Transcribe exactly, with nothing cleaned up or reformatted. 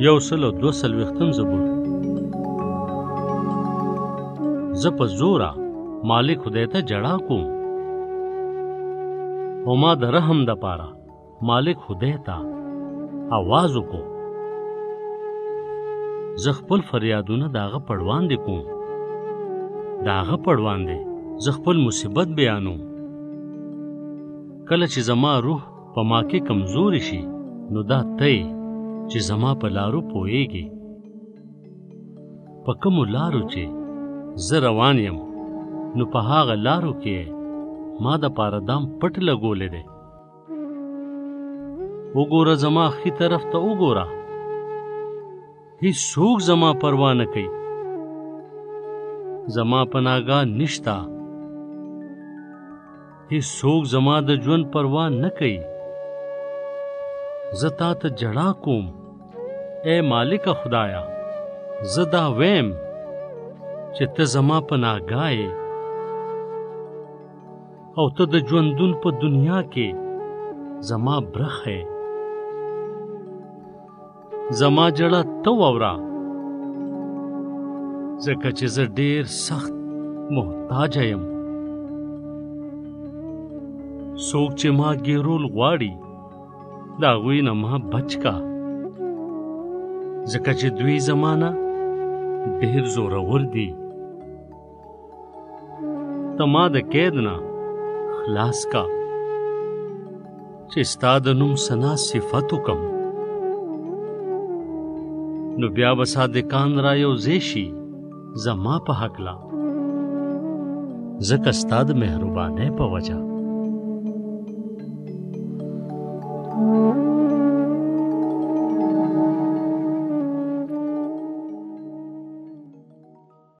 یو سل او دوه څلوېښتم زبور. زه په زوره مالک خدای ته جړا کوم، او ما د رحم دپاره مالک خدای ته آواز وکړو. زه خپل فریادونه د هغه په وړاندې کوم، د هغه په وړاندې زه خپل مصیبت بیانوم. کله چې زما روح په ما کې کمزوري شي، نو دا ته چې زما په لارو پوهیږي. په کومو لارو چې زه روان یم، نو په هغه لارو کې ما د پاره دام پټ لګولی دی. وګوره زما ښي طرف ته وګوره، هیڅوک زما پروا نه کوي. زما پناهګاه نشته، هیڅوک زما د ژوند پروا نه کوي. زه تا ته جړا کوم، اے مالک خدایا. زه دا ویم چې ته زما پناهګاه یې، او ته د ژوندون په دنیا کې زما برخه یې. زما جړه ته واوره، ځکه چې زه ډېر سخت محتاجه یم. څوک چې ما ګیرول غواړي، د هغوی نه ما بچ کا، ځکه چې دوی زما نه ډېر زورور دي. ته ما د قید نه خلاص کا، چې ستا د نوم ثنا صفت وکم. نو بیا به صادقان را یوځای شي زما په هکله، ځکه ستا د مهربانۍ په وجه